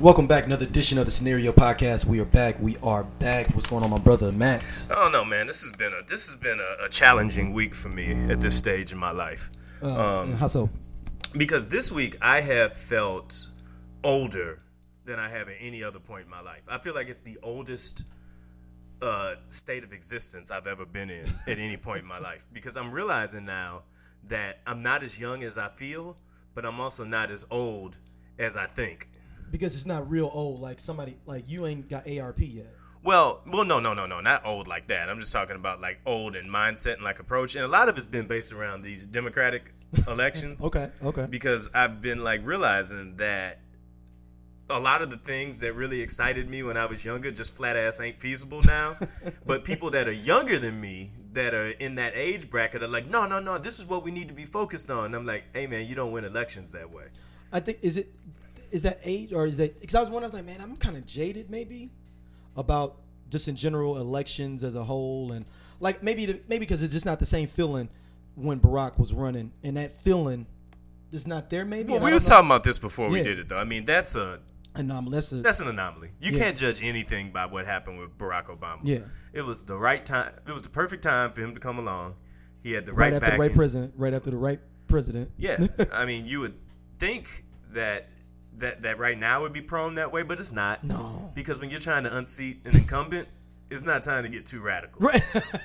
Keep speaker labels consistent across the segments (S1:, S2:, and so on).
S1: Welcome back, another edition of the Scenario Podcast. We are back. What's going on, my brother Matt?
S2: I don't know, man. This has been a challenging week for me at this stage in my life.
S1: How so?
S2: Because this week I have felt older than I have at any other point in my life. I feel like it's the oldest state of existence I've ever been in at any point in my life. Because I'm realizing now that I'm not as young as I feel, but I'm also not as old as I think.
S1: Because it's not real old, like somebody, like you ain't got ARP yet.
S2: Well, no, not old like that. I'm just talking about like old in mindset and like approach. And a lot of it's been based around these Democratic elections.
S1: Okay.
S2: Because I've been like realizing that a lot of the things that really excited me when I was younger just flat ass ain't feasible now. But people that are younger than me that are in that age bracket are like, no, this is what we need to be focused on. And I'm like, hey man, you don't win elections that way.
S1: I think, is that age or is that, because I was wondering, like, man, I'm kind of jaded maybe about just in general elections as a whole, and like maybe because it's just not the same feeling when Barack was running, and that feeling is not there maybe.
S2: Well, we was talking about this before we did it though. I mean, that's an anomaly. You can't judge anything by what happened with Barack Obama.
S1: Yeah, it
S2: was the right time. It was the perfect time for him to come along. He had the right
S1: after the right president.
S2: Yeah, I mean, you would think that right now would be prone that way, but it's not.
S1: No.
S2: Because when you're trying to unseat an incumbent, it's not time to get too radical.
S1: Right.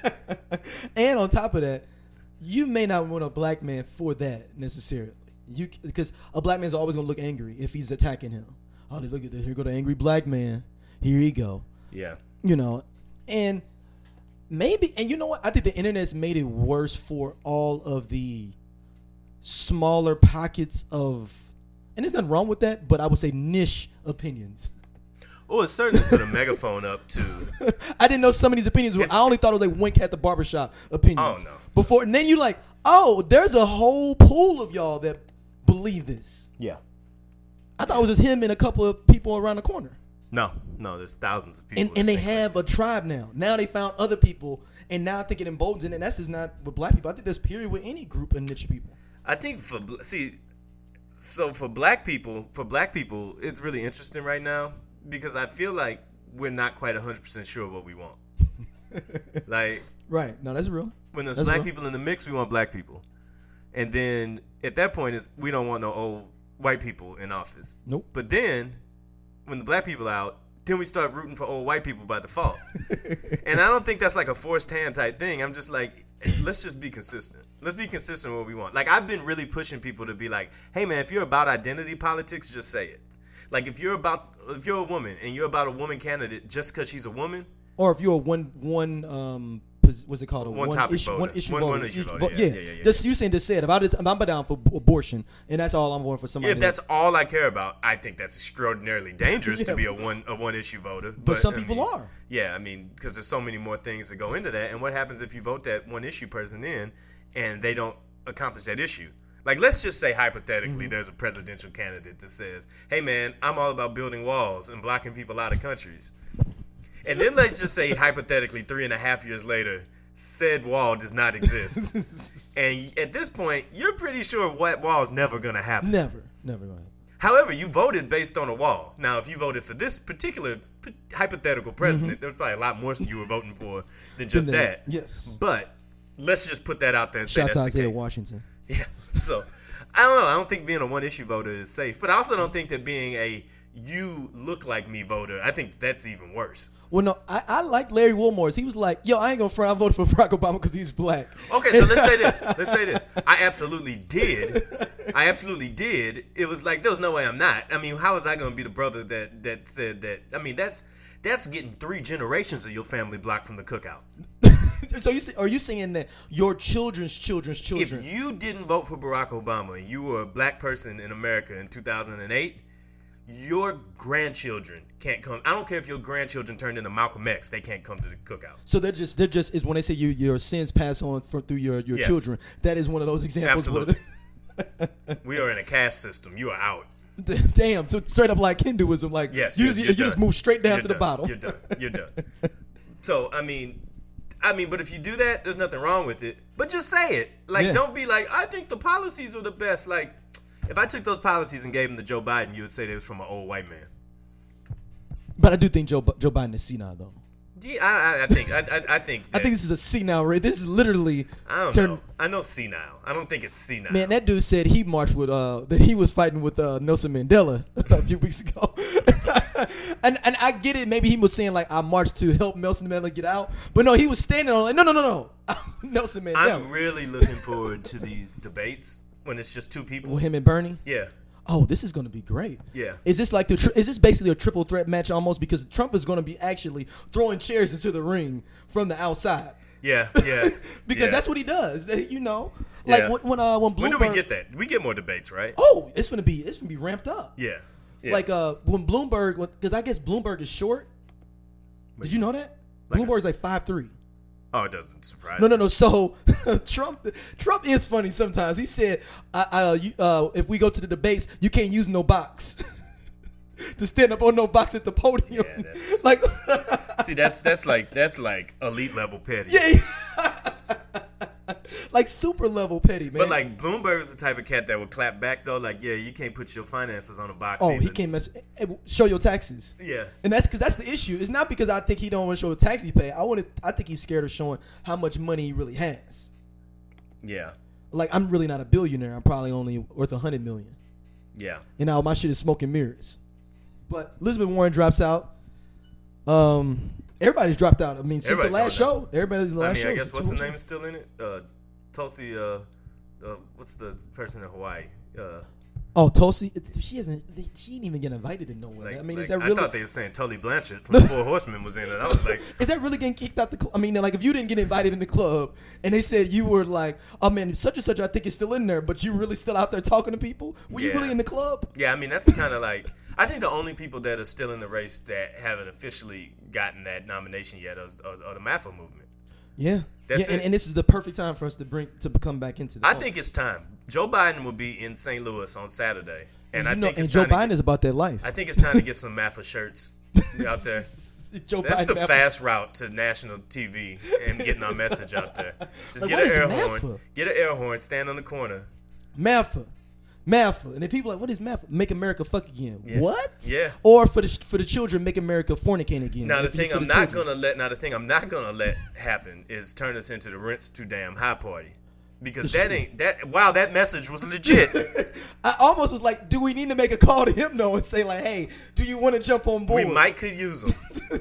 S1: And on top of that, you may not want a black man for that necessarily. Because a black man's always going to look angry if he's attacking him. Oh, look at this. Here go the angry black man. Here he go.
S2: Yeah.
S1: And maybe, and you know what? I think the internet's made it worse for all of the smaller pockets of, and there's nothing wrong with that, but I would say niche opinions.
S2: Oh, it's certainly put a megaphone up to.
S1: I didn't know some of these opinions were. I only thought it was like Wink at the barbershop opinions.
S2: Oh no.
S1: Before, and then you like, oh, there's a whole pool of y'all that believe this.
S2: Yeah.
S1: I thought it was just him and a couple of people around the corner.
S2: No, there's thousands of people.
S1: And they have a tribe now. Now they found other people, and now I think it emboldens, and that's just not with black people. I think there's period with any group of niche people.
S2: I think for black people, it's really interesting right now because I feel like we're not quite 100% sure what we want. Like,
S1: right? No, that's real.
S2: When there's black people in the mix, we want black people, and then at that point, is we don't want no old white people in office.
S1: Nope.
S2: But then, when the black people out, then we start rooting for old white people by default. And I don't think that's like a forced hand type thing. I'm just like, let's just be consistent. Let's be consistent with what we want. Like, I've been really pushing people to be like, hey, man, if you're about identity politics, just say it. Like, if you're a woman and you're about a woman candidate just because she's a woman.
S1: Or if you're a what's it called?
S2: One issue voter. Yeah.
S1: Just you saying to say it. If I'm down for abortion, and that's all I'm voting for somebody.
S2: If that's all I care about, I think that's extraordinarily dangerous to be a one issue voter.
S1: But some people are.
S2: Yeah, I mean, because there's so many more things that go into that. And what happens if you vote that one issue person in and they don't accomplish that issue? Like, let's just say hypothetically there's a presidential candidate that says, hey, man, I'm all about building walls and blocking people out of countries. And then let's just say hypothetically 3.5 years later, said wall does not exist. And at this point, you're pretty sure what wall is never going to happen.
S1: Never going to happen.
S2: However, you voted based on a wall. Now, if you voted for this particular hypothetical president, there's probably a lot more you were voting for than just that.
S1: Yes.
S2: But let's just put that out there and say
S1: that's the case. Shout out to
S2: Isaiah
S1: Washington.
S2: Yeah. So, I don't know. I don't think being a one-issue voter is safe. But I also don't think that being a you look like me voter, I think that's even worse.
S1: Well, no, I like Larry Wilmore's. He was like, yo, I ain't going to front. I voted for Barack Obama because he's black.
S2: Okay, so let's say this. I absolutely did. It was like, there was no way I'm not. I mean, how was I going to be the brother that said that? I mean, that's getting 3 generations of your family blocked from the cookout.
S1: So are you saying that your children's children?
S2: If you didn't vote for Barack Obama and you were a black person in America in 2008, your grandchildren can't come. I don't care if your grandchildren turned into Malcolm X, they can't come to the cookout.
S1: So they're just is when they say your sins pass on through your
S2: yes.
S1: children. That is one of those examples.
S2: Absolutely. We are in a caste system. You are out.
S1: Damn. So straight up like Hinduism, like
S2: yes,
S1: you just move straight down to the bottom.
S2: You're done. So I mean, but if you do that, there's nothing wrong with it. But just say it. Like, don't be like, I think the policies are the best. Like, if I took those policies and gave them to Joe Biden, you would say they was from an old white man.
S1: But I do think Joe Biden is senile though.
S2: Yeah, I think
S1: I think this is a senile rate. This is literally.
S2: I don't know. I know senile. I don't think it's senile.
S1: Man, that dude said he marched with that he was fighting with Nelson Mandela a few weeks ago. and I get it. Maybe he was saying like I marched to help Nelson Mandela get out, but no, he was standing on like no. Nelson Mandela.
S2: I'm really looking forward to these debates when it's just two people.
S1: With him and Bernie.
S2: Yeah.
S1: Oh, this is going to be great.
S2: Yeah.
S1: Is this like is this basically a triple threat match almost, because Trump is going to be actually throwing chairs into the ring from the outside?
S2: Yeah.
S1: Because that's what he does. You know, like when Bloomberg.
S2: When do we get that? We get more debates, right?
S1: Oh, it's gonna be ramped up.
S2: Yeah.
S1: Like when Bloomberg, because I guess Bloomberg is short. Did you know that? Bloomberg's like 5'3".
S2: Oh, it doesn't surprise me.
S1: No. So Trump is funny sometimes. He said, if we go to the debates, you can't use no box to stand up on no box at the podium.
S2: Yeah, that's
S1: like.
S2: See, that's like elite level petty.
S1: Yeah. Like super level petty, man.
S2: But like Bloomberg is the type of cat that would clap back though. Like, yeah, you can't put your finances on a box.
S1: Oh,
S2: either.
S1: he can't show your taxes.
S2: Yeah,
S1: and that's because that's the issue. It's not because I think he don't want to show the tax he pay. I think he's scared of showing how much money he really has.
S2: Yeah.
S1: Like I'm really not a billionaire. I'm probably only worth $100 million.
S2: Yeah.
S1: And now my shit is smoke and mirrors. But Elizabeth Warren drops out. Everybody's dropped out. I mean, since the last show, everybody's in the last show.
S2: I guess what's the name is still in it? Tulsi. What's the person in Hawaii?
S1: Tulsi. She didn't even get invited to nowhere. I mean, is that really?
S2: I thought they were saying Tully Blanchard from the Four Horsemen was in it. I was like,
S1: is that really getting kicked out the club? I mean, like if you didn't get invited in the club and they said you were like, oh man, such and such, I think is still in there, but you really still out there talking to people? Were you really in the club?
S2: Yeah, I mean that's kind of like I think the only people that are still in the race that haven't officially gotten that nomination yet are the MAFA movement.
S1: Yeah.
S2: That's it.
S1: And this is the perfect time for us to come back into the
S2: I think it's time. Joe Biden will be in St. Louis on Saturday. And
S1: Joe Biden is about that life.
S2: I think it's time to get some MAFA shirts out there. That's the fast route to national TV and getting our message out there. Just get an air horn. Get an air horn, stand on the corner.
S1: MAFA. And then people are like, what is MAFA? Make America fuck again.
S2: Yeah.
S1: What?
S2: Yeah.
S1: Or for the children, make America fornicate again.
S2: Now the thing I'm not gonna let happen is turn us into the Rent's Too Damn High party. Because that message was legit.
S1: I almost was like, do we need to make a call to him though and say like, hey, do you want to jump on board?
S2: We might could use him.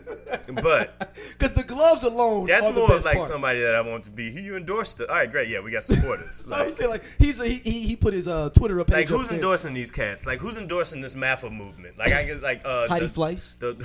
S2: But
S1: because the gloves alone,
S2: that's more like somebody that I want to be. You endorsed it. All right, great. Yeah, we got supporters.
S1: So like, he said, like he put his Twitter up.
S2: Like who's endorsing these cats? Like who's endorsing this MAFA movement? Like I get like
S1: Heidi Fleiss,
S2: the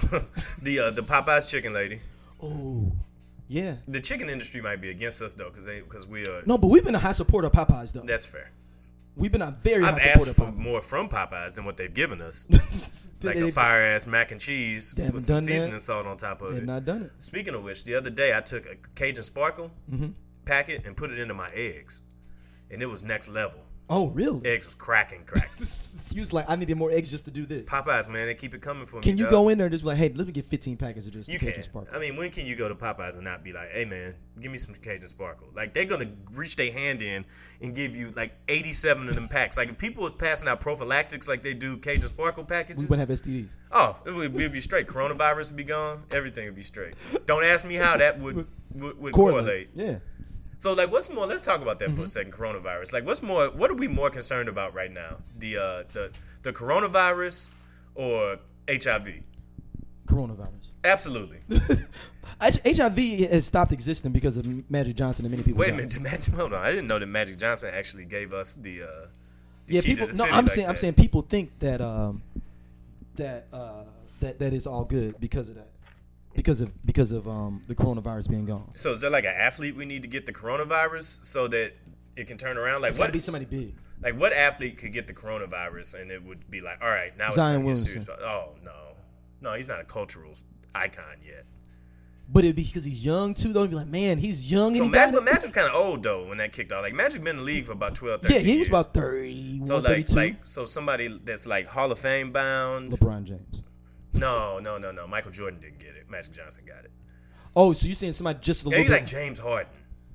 S2: Popeyes chicken lady.
S1: Oh. Yeah,
S2: the chicken industry might be against us though, because we are.
S1: No, but we've been a high supporter of Popeyes though.
S2: That's fair.
S1: We've been a very high supporter.
S2: I've asked for more from Popeyes than what they've given us, like a fire ass mac and cheese with some seasoning salt on top of it.
S1: They've not done it.
S2: Speaking of which, the other day I took a Cajun Sparkle packet and put it into my eggs, and it was next level.
S1: Oh, really?
S2: Eggs was cracking.
S1: He was like, I needed more eggs just to do this.
S2: Popeyes, man, they keep it coming for me.
S1: Can you go in there and just be like, hey, let me get 15 packets of just Cajun Sparkle?
S2: I mean, when can you go to Popeyes and not be like, hey, man, give me some Cajun Sparkle? Like, they're going to reach their hand in and give you like 87 of them packs. Like, if people was passing out prophylactics like they do Cajun Sparkle packages.
S1: We wouldn't have STDs.
S2: Oh, it would be straight. Coronavirus would be gone. Everything would be straight. Don't ask me how that would correlate.
S1: Yeah.
S2: So, like, what's more? Let's talk about that for a second. Coronavirus. Like, what's more? What are we more concerned about right now? The coronavirus or HIV?
S1: Coronavirus.
S2: Absolutely.
S1: HIV has stopped existing because of Magic Johnson and many people.
S2: Wait a minute, hold on. I didn't know that Magic Johnson actually gave us the
S1: key
S2: people. To the city
S1: I'm
S2: like
S1: saying
S2: that.
S1: I'm saying people think that that is all good because of that. Because of the coronavirus being gone.
S2: So is there like an athlete we need to get the coronavirus so that it can turn around? Like,
S1: it's gotta be somebody big.
S2: Like, what athlete could get the coronavirus and it would be like, all right, now it's
S1: Zion
S2: time to get
S1: Williamson.
S2: serious. Oh no, he's not a cultural icon yet.
S1: But it'd be because he's young too. Though, it'd be like, man, he's young.
S2: So
S1: and
S2: Magic's kind of old though when that kicked off. Like Magic been in the league for about 12, 13 years.
S1: Yeah, he was about 30.
S2: So like somebody that's like Hall of Fame bound.
S1: LeBron James.
S2: No. Michael Jordan didn't get it. Magic Johnson got it.
S1: Oh, so you're saying somebody just a little
S2: Maybe
S1: bit
S2: like James Harden.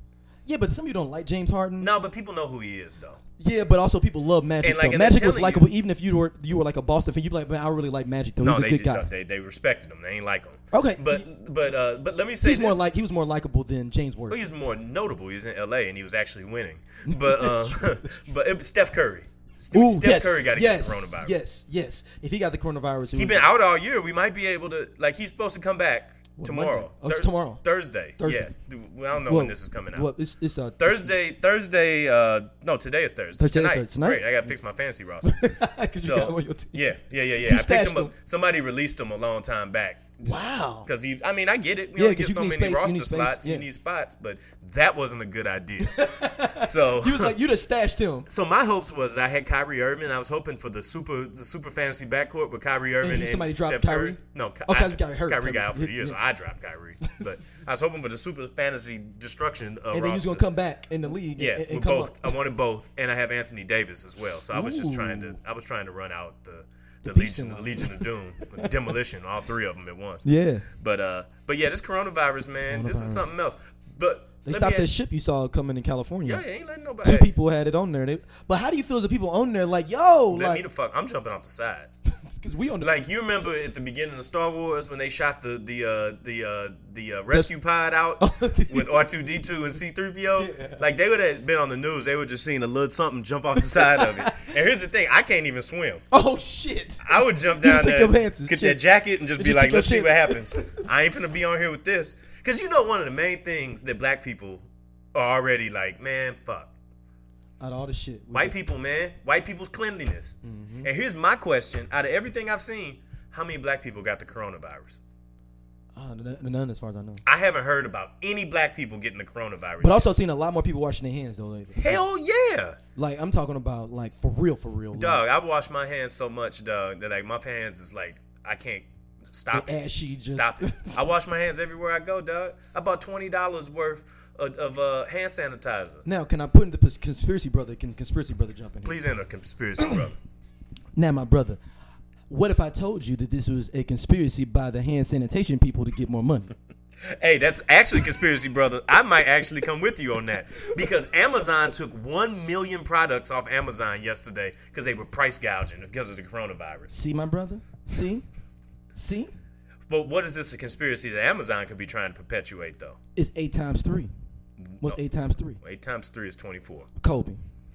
S1: Yeah, but some of you don't like James Harden.
S2: No, but people know who he is, though.
S1: Yeah, but also people love Magic.
S2: And, like,
S1: though.
S2: and they're
S1: Magic was
S2: telling
S1: likable,
S2: you-
S1: even if you were like a Boston fan. You'd be like, man, I really like Magic though.
S2: No,
S1: He's a
S2: they
S1: good
S2: did.
S1: guy.
S2: No, they respected him. They ain't like him.
S1: Okay.
S2: But let me say
S1: He
S2: this.
S1: was more likable than James Worth.
S2: Well, he's more notable. He was in L.A. and he was actually winning. But but it was Steph Curry. Steph Curry got to get the coronavirus.
S1: Yes. If he got the coronavirus,
S2: He's been out all year. We might be able to, like, he's supposed to come back tomorrow.
S1: Monday? Oh, it's tomorrow.
S2: Thursday. Yeah. Well, I don't know when this is coming out.
S1: Well, it's
S2: Thursday. No, today is Thursday. Tonight. Great. I got to fix my fantasy roster.
S1: Because you got him on your team.
S2: Yeah. I picked
S1: stashed
S2: him up.
S1: him.
S2: Somebody released him a long time back.
S1: Wow.
S2: Because I get it. We
S1: Yeah,
S2: only
S1: 'cause
S2: get so
S1: you need
S2: many
S1: space, you
S2: roster
S1: need space,
S2: slots.
S1: yeah.
S2: You need spots, but that wasn't a good idea. So
S1: He was like, you just stashed him.
S2: So my hopes was that I had Kyrie Irving. I was hoping for the super fantasy backcourt with Kyrie Irving and
S1: somebody
S2: Steph
S1: dropped
S2: Curry.
S1: Kyrie?
S2: No,
S1: Kyrie got hurt.
S2: Kyrie got out for the
S1: Yeah,
S2: year, so
S1: yeah.
S2: I dropped Kyrie. But I was hoping for the super fantasy destruction of
S1: And then he was
S2: roster.
S1: gonna come back in the league.
S2: Yeah,
S1: and
S2: with
S1: come
S2: both.
S1: up.
S2: I wanted both, and I have Anthony Davis as well. So I was just trying to.
S1: Ooh.
S2: I was trying to run out the
S1: beast in
S2: Legion of Doom, demolition, all three of them at once.
S1: Yeah.
S2: But yeah, this coronavirus, man, this is something else. But
S1: They stopped that ship you saw coming in California.
S2: Yeah, ain't letting nobody.
S1: Two people had it on there. But how do you feel as the people on there like, yo,
S2: Let me the fuck. I'm jumping off the side.
S1: because we on the
S2: Like, you remember at the beginning of Star Wars when they shot the rescue pod out with R2D2 and C3PO?
S1: Yeah.
S2: Like, they would have been on the news. They would just seen a little something jump off the side of it. And here's the thing, I can't even swim.
S1: Oh shit!
S2: I would jump down
S1: take
S2: there,
S1: your pants and
S2: get
S1: shit.
S2: that jacket, and just be
S1: just
S2: like,
S1: take your
S2: let's see
S1: shit.
S2: what happens. I ain't finna be on here with this. Because you know one of the main things that black people are already like, man, fuck.
S1: Out of all the shit,
S2: White people, man. White people's cleanliness.
S1: Mm-hmm.
S2: And here's my question. Out of everything I've seen, how many black people got the coronavirus?
S1: None, as far as I know.
S2: I haven't heard about any black people getting the coronavirus.
S1: But also seen a lot more people washing their hands though lately.
S2: Hell yeah.
S1: Like I'm talking about like for real.
S2: Dog, I've washed my hands so much, dog, that like my hands is like, I can't stop
S1: The
S2: it.
S1: ashy just
S2: Stop it. I wash my hands everywhere I go, dog. I bought $20 worth of hand sanitizer.
S1: Now, can I put in the conspiracy brother? Can conspiracy brother jump in here?
S2: Please enter conspiracy, brother.
S1: Now, my brother, what if I told you that this was a conspiracy by the hand sanitation people to get more money?
S2: Hey, that's actually conspiracy, brother. I might actually come with you on that because Amazon took 1 million products off Amazon yesterday because they were price gouging because of the coronavirus.
S1: See, my brother? See?
S2: But what is this a conspiracy that Amazon could be trying to perpetuate, though?
S1: It's 8 times 3. What's 8 times 3?
S2: 8 times 3 is 24.
S1: Kobe.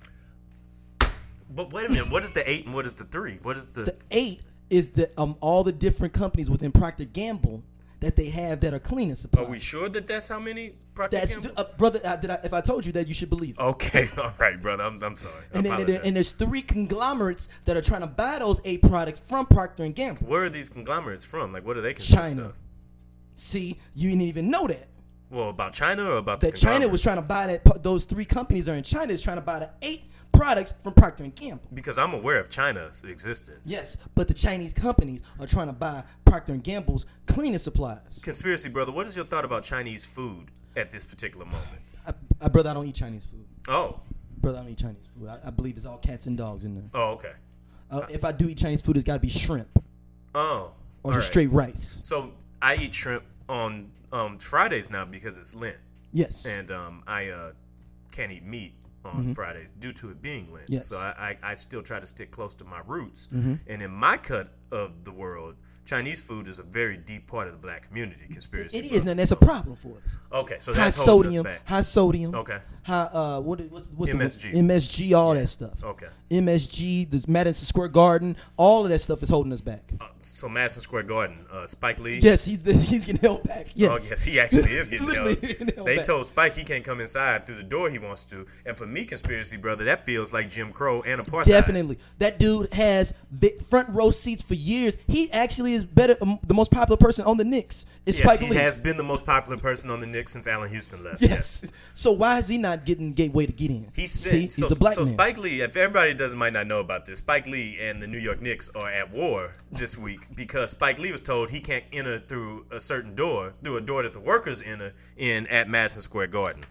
S2: But wait a minute. What is the 8 and what is the 3? What is
S1: The 8 is the all the different companies within Procter Gamble that they have that are cleaning supplies.
S2: Are we sure that that's how many Procter
S1: That's
S2: Gamble?
S1: brother. If I told you that, you should believe it.
S2: Okay, all right, brother. I'm sorry. I
S1: And
S2: apologize.
S1: there's 3 conglomerates that are trying to buy those 8 products from Procter and Gamble.
S2: Where are these conglomerates from? Like, what do they consist
S1: China.
S2: of?
S1: See, you didn't even know that.
S2: Well, about China or about the
S1: That China was
S2: conglomerates?
S1: trying to buy those 3 companies are in China is trying to buy the 8 products from Procter and Gamble.
S2: Because I'm aware of China's existence.
S1: Yes, but the Chinese companies are trying to buy Procter and Gamble's cleaning supplies.
S2: Conspiracy, brother. What is your thought about Chinese food at this particular moment?
S1: Brother, I don't eat Chinese food.
S2: Oh.
S1: Brother, I don't eat Chinese food. I believe it's all cats and dogs in there.
S2: Oh, okay.
S1: If I do eat Chinese food, it's got to be shrimp
S2: Oh.
S1: or
S2: all
S1: just
S2: right.
S1: straight rice.
S2: So I eat shrimp on Fridays now because it's Lent,
S1: Yes.
S2: and I can't eat meat on Fridays due to it being Lent.
S1: Yes.
S2: So I still try to stick close to my roots.
S1: Mm-hmm.
S2: And in my cut of the world, Chinese food is a very deep part of the black community. Conspiracy.
S1: It is,
S2: brother.
S1: and that's a
S2: So-
S1: problem for us.
S2: Okay, so
S1: High
S2: that's holding
S1: sodium,
S2: us back.
S1: high sodium.
S2: Okay.
S1: High what's
S2: MSG.
S1: the MSG, all that stuff.
S2: Okay.
S1: MSG, the Madison Square Garden, all of that stuff is holding us back.
S2: So Madison Square Garden, Spike Lee.
S1: Yes, he's getting held back. Yes.
S2: Oh, yes, he actually is getting
S1: Literally
S2: held.
S1: getting held
S2: They
S1: back.
S2: told Spike he can't come inside through the door he wants to. And for me, conspiracy brother, that feels like Jim Crow and apartheid.
S1: Definitely. That dude has front row seats for years. He actually is better, the most popular person on the Knicks is
S2: Yes,
S1: Spike
S2: he
S1: Lee.
S2: has been the most popular person on the Knicks since Allen Houston left.
S1: Yes. So why is he not getting gateway to get in?
S2: See,
S1: he's a black man.
S2: Spike Lee, if everybody might not know about this, Spike Lee and the New York Knicks are at war this week because Spike Lee was told he can't enter through a certain door, through a door that the workers enter in at Madison Square Garden.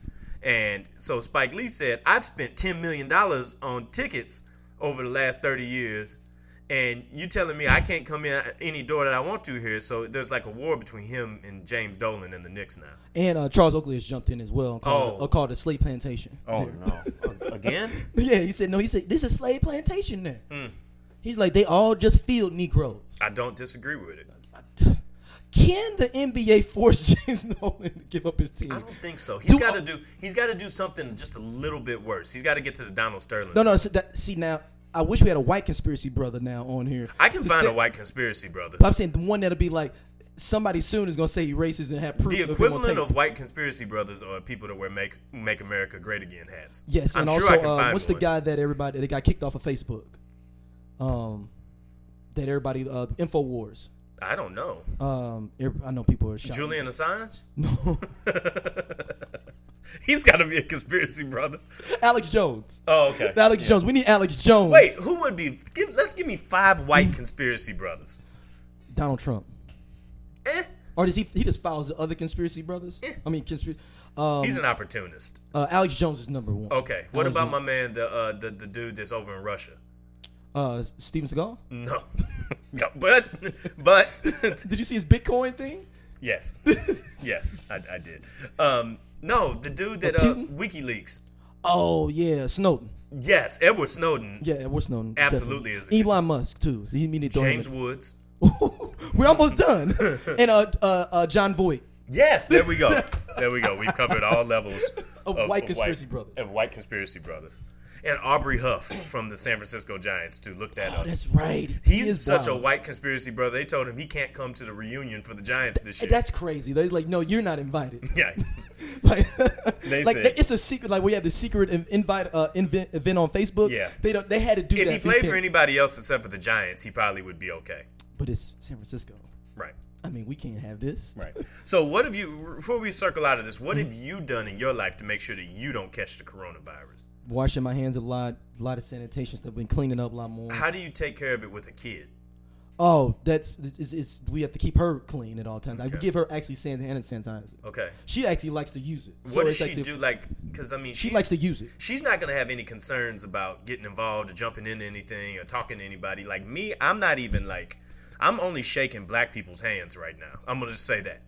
S2: And so Spike Lee said, I've spent $10 million on tickets over the last 30 years, And you telling me I can't come in any door that I want to here, so there's like a war between him and James Dolan and the Knicks now.
S1: And Charles Oakley has jumped in as well and called it a slave plantation.
S2: Oh, no. Again?
S1: Yeah, he said, this is slave plantation there. He's like, they all just field Negroes.
S2: I don't disagree with it.
S1: Can the NBA force James Dolan to give up his team?
S2: I don't think so. He's got to do something just a little bit worse. He's got to get to the Donald Sterling.
S1: No. See, now, I wish we had a white conspiracy brother now on here.
S2: I can find a white conspiracy brother.
S1: But I'm saying the one that'll be like, somebody soon is going to say he's racist and have proof.
S2: The equivalent of white conspiracy brothers are people that wear Make America Great Again hats.
S1: Yes,
S2: I'm
S1: and
S2: sure
S1: also,
S2: I can find
S1: what's
S2: one.
S1: the guy that got kicked off of Facebook? That everybody, InfoWars.
S2: I don't know.
S1: I know people are shocked.
S2: Julian Assange?
S1: No.
S2: He's got to be a conspiracy brother.
S1: Alex Jones.
S2: Oh, okay.
S1: Alex Jones. We need Alex Jones.
S2: Wait, who would be? Let's give me 5 white conspiracy brothers.
S1: Donald Trump. Or does he just follows the other conspiracy brothers? I mean, conspiracy.
S2: He's an opportunist.
S1: Alex Jones is number one.
S2: Okay. What about my man, the dude that's over in Russia?
S1: Steven Seagal?
S2: No. No, but
S1: Did you see his Bitcoin thing?
S2: Yes. Yes, I did. No, the dude that WikiLeaks.
S1: Oh yeah, Snowden.
S2: Yes, Edward Snowden.
S1: Yeah, Edward Snowden.
S2: Absolutely
S1: definitely.
S2: is.
S1: Elon Musk too.
S2: James Woods.
S1: We're almost done. And John Voight.
S2: Yes, there we go. There we go. We've covered all levels
S1: of white conspiracy brothers.
S2: Of white conspiracy brothers. And Aubrey Huff from the San Francisco Giants, too. Look that up.
S1: That's right.
S2: He's such a white conspiracy brother. They told him he can't come to the reunion for the Giants this year.
S1: That's crazy. They're like, no, you're not invited.
S2: Yeah.
S1: like
S2: said,
S1: it's a secret. Like we had the secret event on Facebook.
S2: Yeah.
S1: They had to do that.
S2: If he played for anybody else except for the Giants, he probably would be okay.
S1: But it's San Francisco.
S2: Right.
S1: I mean, we can't have this.
S2: Right. So what have you, before we circle out of this, what have you done in your life to make sure that you don't catch the coronavirus?
S1: Washing my hands a lot of sanitation stuff, been cleaning up a lot more.
S2: How do you take care of it with a kid?
S1: Oh, we have to keep her clean at all times.
S2: Okay.
S1: I give her actually hand sanitizer.
S2: Okay.
S1: She actually likes to use it.
S2: What does she do? Because I mean,
S1: she likes to use it.
S2: She's not gonna have any concerns about getting involved or jumping into anything or talking to anybody. Like me, I'm not even like. I'm only shaking black people's hands right now. I'm gonna just say that.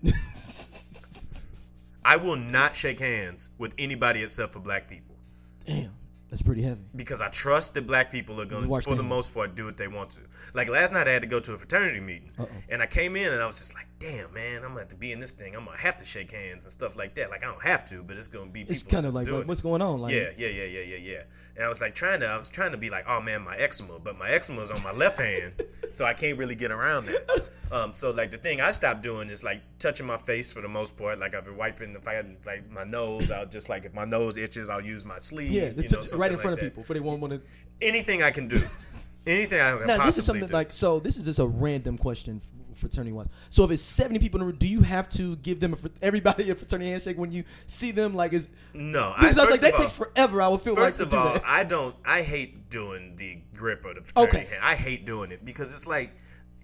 S2: I will not shake hands with anybody except for black people.
S1: Damn, that's pretty heavy.
S2: Because I trust that black people are going to, for the most part, do what they want to. Like last night I had to go to a fraternity meeting. And I came in and I was just like, damn, man, I'm going to have to be in this thing. I'm going to have to shake hands and stuff like that. Like I don't have to, but it's going to be people.
S1: It's kind of like, what's going on? Like,
S2: yeah. And I was like trying to be like, oh man, my eczema. But my eczema is on my left hand, so I can't really get around that. So like the thing I stopped doing is like touching my face for the most part. Like I've been wiping. If I had like my nose, I'll just like if my nose itches, I'll use my sleeve.
S1: Yeah, right in front of people, for they won't want to.
S2: Anything I can do, anything I can
S1: now,
S2: possibly
S1: this is something
S2: do.
S1: like so. This is just a random question, fraternity wise. So if it's 70 people in the room, do you have to give them everybody a fraternity handshake when you see them? Like is
S2: no.
S1: Because I was like that takes forever. I would feel
S2: first
S1: like
S2: of all,
S1: that.
S2: I don't. I hate doing the grip or the fraternity hand. I hate doing it because it's like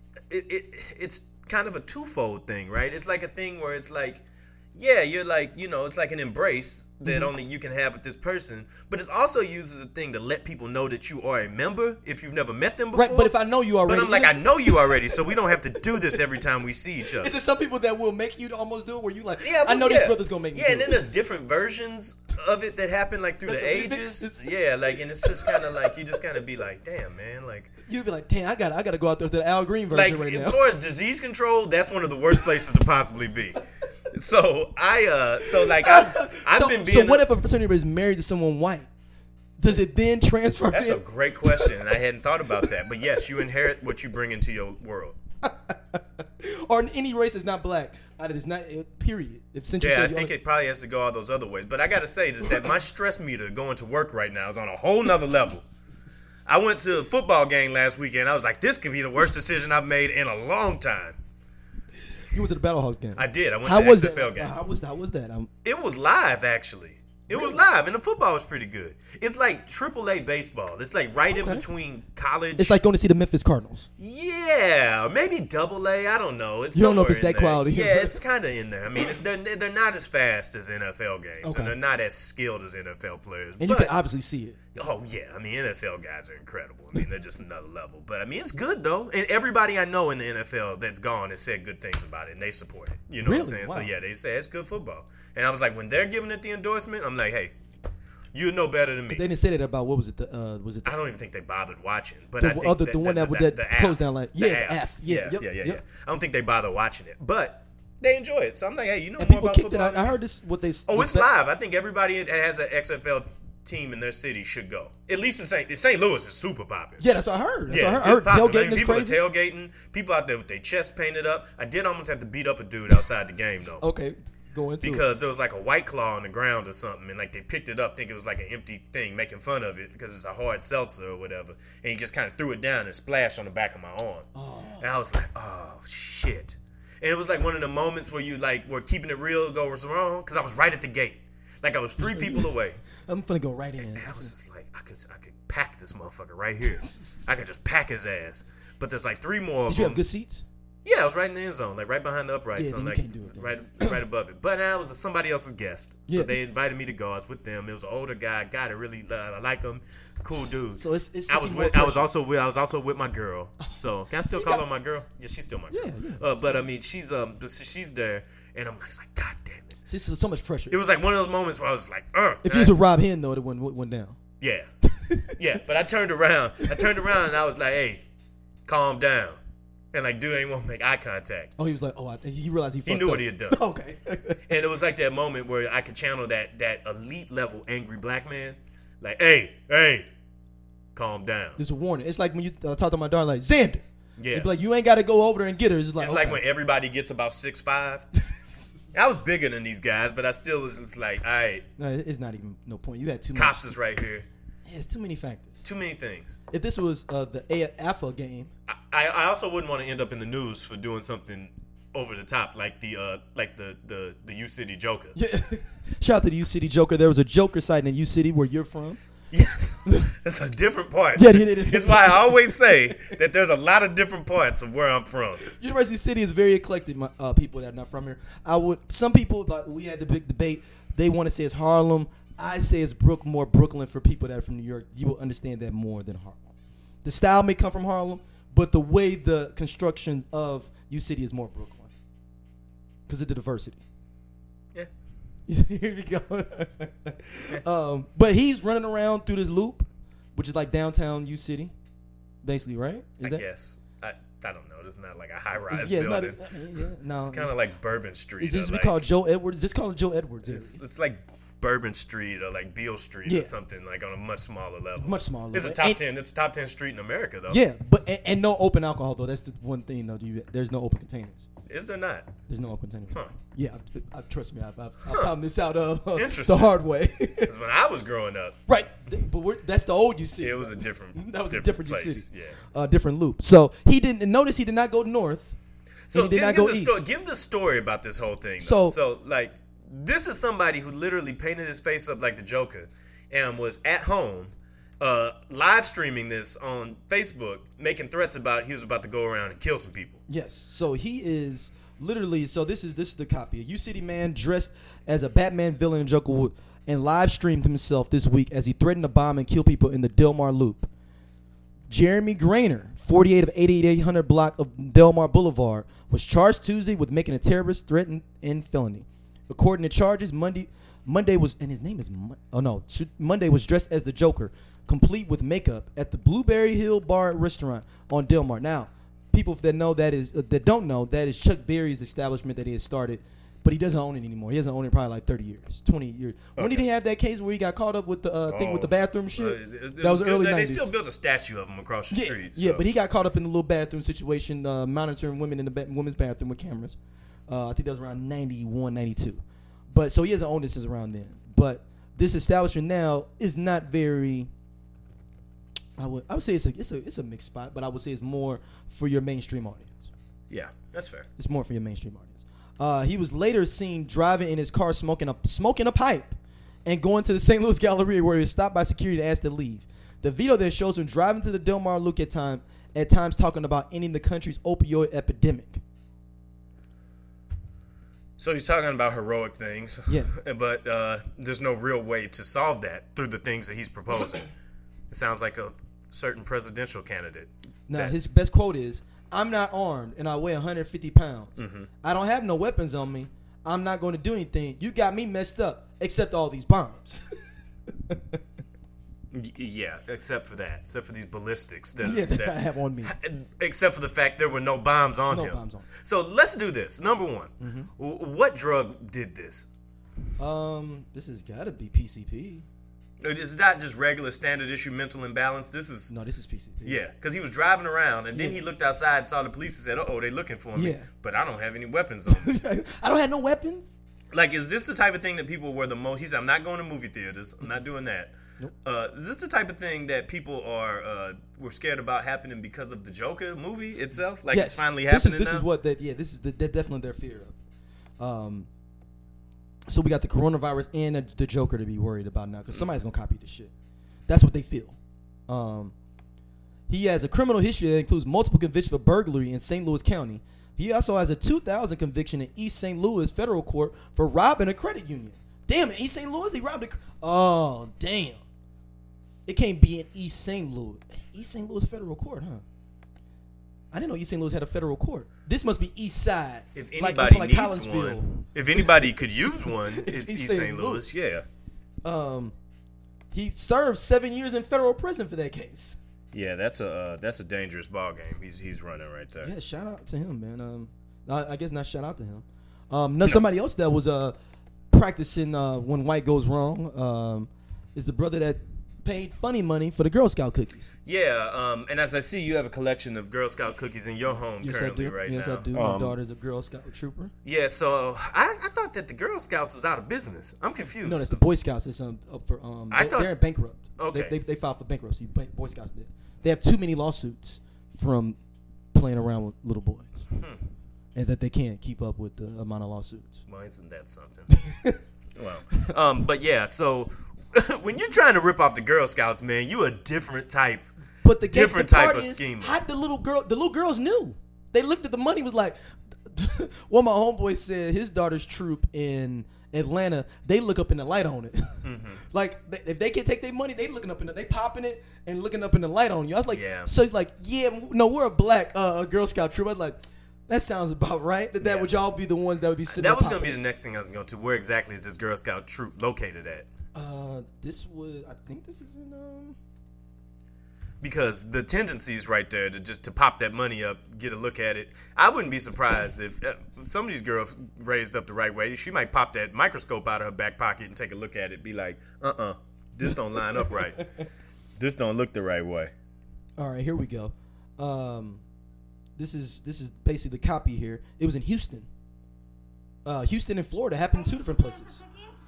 S2: it's kind of a twofold thing, right? It's like a thing where it's like, yeah, you're like, it's like an embrace that only you can have with this person, but it's also used as a thing to let people know that you are a member if you've never met them before.
S1: Right, but if I know you already.
S2: But I'm like, I know you already, so we don't have to do this every time we see each other.
S1: Is it some people that will make you to almost do it where you like, I know this brother's going to make me do it.
S2: Yeah, and then there's different versions of it that happen like through the ages. Yeah, like, and it's just kind of like, you just kind of be like, damn, man, like. You'd
S1: be like, damn, I got to go out there to the Al Green version right now.
S2: Like, as far as disease control, that's one of the worst places to possibly be. So I've been being.
S1: So what if a fraternity is married to someone white? Does it then transfer?
S2: That's a great question, and I hadn't thought about that. But yes, you inherit what you bring into your world.
S1: Or any race is not black. It's not. Period.
S2: I think it probably has to go all those other ways. But I got to say this: that my stress meter going to work right now is on a whole nother level. I went to a football game last weekend. I was like, this could be the worst decision I've made in a long time.
S1: You went to the Battlehawks game.
S2: I did. I went to the XFL game.
S1: How was that?
S2: It was live, actually. It was live, and the football was pretty good. It's like AAA baseball. It's like right in between college.
S1: It's like going to see the Memphis Cardinals.
S2: Yeah, Yeah, or maybe double A. I don't know. It's
S1: You don't know if it's
S2: somewhere
S1: that
S2: in there.
S1: quality.
S2: Yeah, it's kind of in there. I mean, they're not as fast as NFL games,
S1: Okay.
S2: and they're not as skilled as NFL players.
S1: And
S2: but,
S1: you can obviously see it.
S2: oh yeah, I mean, NFL guys are incredible. I mean, they're just another level. But I mean, it's good though. And everybody I know in the NFL that's gone has said good things about it, and they support it. You know what I'm
S1: Really?
S2: saying? So
S1: Wow.
S2: yeah, they say it's good football. And I was like, when they're giving it the endorsement, I'm like, hey, you know better than me.
S1: They didn't say that about what was it? Was it
S2: I don't even think they bothered watching, but
S1: The
S2: I think
S1: other- the one that closed down like-
S2: the
S1: yeah, the F. Yeah, yep,
S2: yeah.
S1: yep.
S2: I don't think they bother watching it, but they enjoy it. So I'm like, hey, you know
S1: and
S2: more
S1: people
S2: about
S1: kicked it
S2: football.
S1: out. I heard this. What they?
S2: Oh,
S1: what
S2: it's
S1: that-
S2: live. I think everybody that has an XFL team in their city should go. At least in St. Louis is super popular.
S1: Yeah, that's what I heard. That's
S2: Yeah,
S1: what I heard.
S2: it's popular.
S1: Tailgating
S2: Like,
S1: is
S2: people
S1: crazy.
S2: are tailgating. People out there with their chest painted up. I did almost have to beat up a dude outside the game though.
S1: Okay, go into it.
S2: Because there was like a White Claw on the ground or something, and like they picked it up, think it was like an empty thing, making fun of it because it's a hard seltzer or whatever, and he just kind of threw it down and splashed on the back of my arm, and I was like, oh shit! And it was like one of the moments where you like were keeping it real goes wrong because I was right at the gate, like I was 3 people away,
S1: I'm finna go right in.
S2: and I was just like, I could pack this motherfucker right here, I could just pack his ass, but there's like 3 more of
S1: Did you
S2: them.
S1: have good seats?
S2: Yeah, I was right in the end zone, like right behind the uprights,
S1: Yeah,
S2: so
S1: then you
S2: like
S1: can't do it, then.
S2: right above it. But I was somebody else's guest, so
S1: Yeah.
S2: they invited me to go. I was with them. It was an older guy that really I like him, cool dude.
S1: So it's
S2: I was
S1: more
S2: with I was
S1: pressure.
S2: also with my girl. So can I still call her my girl? Yeah, she's still my girl.
S1: Yeah.
S2: But I mean, she's there, and I'm like, God damn it!
S1: See, so much pressure.
S2: It was like one of those moments where I was like,
S1: If you was with Rob Hen though, it went down.
S2: yeah, yeah. But I turned around, and I was like, hey, calm down. And like, dude ain't want to make eye contact.
S1: Oh, he was like, he realized he fucked
S2: knew
S1: up.
S2: what he had done.
S1: Okay.
S2: And it was like that moment where I could channel that elite level angry black man. Like, hey, calm down.
S1: There's a warning. It's like when you talk to my daughter, like, Xander.
S2: Yeah.
S1: You'd be like, you ain't got to go over there and get her. It's like,
S2: It's
S1: okay.
S2: like when everybody gets about 6'5". I was bigger than these guys, but I still was just like, all right,
S1: No, it's not even no point. You had too
S2: cops
S1: much.
S2: is right here.
S1: Yeah, it's too many factors.
S2: Too many things.
S1: If this was the AFA game,
S2: I also wouldn't want to end up in the news for doing something over the top like the U City Joker.
S1: yeah. Shout out to the U City Joker. There was a Joker sighting in U City where you're from.
S2: Yes, that's a different part.
S1: Yeah,
S2: It's why I always say that there's a lot of different parts of where I'm from.
S1: University City is very eclectic. People that are not from here. Some people, like we had the big debate. They want to say it's Harlem. I say it's more Brooklyn for people that are from New York. You will understand that more than Harlem. The style may come from Harlem, but the way the construction of U City is more Brooklyn because of the diversity.
S2: Yeah.
S1: Here we go. But he's running around through this loop, which is like downtown U City, basically, right?
S2: I guess. I don't know. It's not like a high-rise
S1: It's not.
S2: building.
S1: No,
S2: It's kind of like Bourbon Street.
S1: Is this
S2: or
S1: we
S2: like,
S1: call Joe Edwards? Just call it Joe Edwards.
S2: it's like Bourbon Street or like Beale Street
S1: Yeah.
S2: or something like on a much smaller level.
S1: Much smaller.
S2: It's a top 10. It's a top 10 street in America though.
S1: Yeah, but and no open alcohol though. That's the one thing though. There's no open containers.
S2: Is there not?
S1: There's no open containers.
S2: Huh.
S1: Yeah, trust me, I found this out the
S2: Interesting.
S1: hard way.
S2: Because when I was growing up,
S1: Right, but that's the old UC.
S2: it was a different.
S1: That was a different
S2: place.
S1: city.
S2: Yeah.
S1: Different loop. So he didn't notice. He did not go north.
S2: So
S1: and he did not go east.
S2: give the story about this whole thing. Though.
S1: So-
S2: So like, this is somebody who literally painted his face up like the Joker, and was at home, live streaming this on Facebook, making threats about he was about to go around and kill some people.
S1: Yes. So he is literally. So this is the copy. A U City man dressed as a Batman villain and Joker and live streamed himself this week as he threatened to bomb and kill people in the Delmar Loop. Jeremy Grainer, 48 of 8800 block of Delmar Boulevard, was charged Tuesday with making a terrorist threat and felony. According to charges, Monday was, and his name is, Monday was dressed as the Joker, complete with makeup, at the Blueberry Hill Bar Restaurant on Delmar. Now, people that don't know, that is Chuck Berry's establishment that he has started, but he doesn't own it anymore. He hasn't owned it probably like 30 years, 20 years. When did he have that case where he got caught up with the thing with the bathroom shit? That was early 90s.
S2: They still built a statue of him across the street.
S1: Yeah,
S2: so.
S1: but he got caught up in the little bathroom situation, monitoring women in the women's bathroom with cameras. I think that was around 91, 92. But so he hasn't owned it since around then. But this establishment now is not very. I would say it's a mixed spot, but I would say it's more for your mainstream audience.
S2: Yeah, that's fair.
S1: It's more for your mainstream audience. He was later seen driving in his car smoking a pipe and going to the St. Louis Galleria where he was stopped by security and asked to leave. The video then shows him driving to the Delmar Loop at at times talking about ending the country's opioid epidemic.
S2: So he's talking about heroic things,
S1: Yeah.
S2: but there's no real way to solve that through the things that he's proposing. It sounds like a certain presidential candidate.
S1: Now, his best quote is, "I'm not armed and I weigh 150 pounds. I don't have no weapons on me. I'm not going to do anything. You got me messed up, except all these bombs."
S2: Yeah, except for that. Except for these ballistics that,
S1: Yeah, that I have on me.
S2: Except for the fact there were no bombs on him.
S1: No bombs on.
S2: So let's do this. Number one, what drug did this?
S1: This has got to be PCP.
S2: It's not just regular standard issue mental imbalance. This is
S1: This is PCP.
S2: yeah, because he was driving around and then he looked outside, and saw the police, and said, "Oh, they looking for me."
S1: Yeah.
S2: But I don't have any weapons on me.
S1: I don't have no weapons.
S2: Like, is this the type of thing that people were the most? He said, "I'm not going to movie theaters. I'm not doing that."
S1: Nope.
S2: Is this the type of thing that people were scared about happening because of the Joker movie itself? Like,
S1: Yes.
S2: it's finally happening
S1: This
S2: now?
S1: is what that. Yeah, this is definitely their fear of. So we got the coronavirus and the Joker to be worried about now because somebody's gonna copy this shit. That's what they feel. He has a criminal history that includes multiple convictions for burglary in St. Louis County. He also has a 2000 conviction in East St. Louis federal court for robbing a credit union. Damn it, East St. Louis, he robbed a. Oh damn. It can't be in East St. Louis. East St. Louis federal court, huh? I didn't know East St. Louis had a federal court. This must be East Side.
S2: If anybody
S1: like
S2: needs
S1: Collinsville.
S2: one, if anybody could use one, it's East St. Louis. Yeah.
S1: He served 7 years in federal prison for that case.
S2: Yeah, that's a dangerous ball game. He's running right there.
S1: Yeah, shout out to him, man. I guess not shout out to him. No, somebody else that was practicing when white goes wrong is the brother that paid funny money for the Girl Scout cookies.
S2: Yeah, and as I see, you have a collection of Girl Scout cookies in your home currently right now.
S1: Yes, I do. My daughter's a Girl Scout trooper.
S2: Yeah, so I thought that the Girl Scouts was out of business. I'm confused.
S1: No, that's the Boy Scouts. It's up for they're bankrupt.
S2: Okay.
S1: They filed for bankruptcy. Boy Scouts did. They have too many lawsuits from playing around with little boys, and that they can't keep up with the amount of lawsuits.
S2: Well, isn't that something? Well, but yeah, so when you're trying to rip off the Girl Scouts, man, you a different type.
S1: But the
S2: different
S1: the
S2: type
S1: part
S2: of
S1: is,
S2: schemer.
S1: how the little girls knew. They looked at the money, was like, well, my homeboy said his daughter's troop in Atlanta, they look up in the light on it. Like, if they can't take their money, they looking up in they popping it and looking up in the light on you. I was like,
S2: Yeah.
S1: So he's like, yeah, no, we're a black Girl Scout troop. I was like, that sounds about right. That
S2: Yeah.
S1: would y'all be the ones that would be sitting
S2: That
S1: there
S2: was going to be
S1: popping
S2: the next thing I was going to. Where exactly is this Girl Scout troop located at?
S1: it. I think this is in
S2: Because the tendency is right there to pop that money up, get a look at it. I wouldn't be surprised if some of these girls raised up the right way. She might pop that microscope out of her back pocket and take a look at it, be like, this don't line up right. This don't look the right way.
S1: All right, here we go. This is basically the copy here. It was in Houston. Houston and Florida happened in two different places.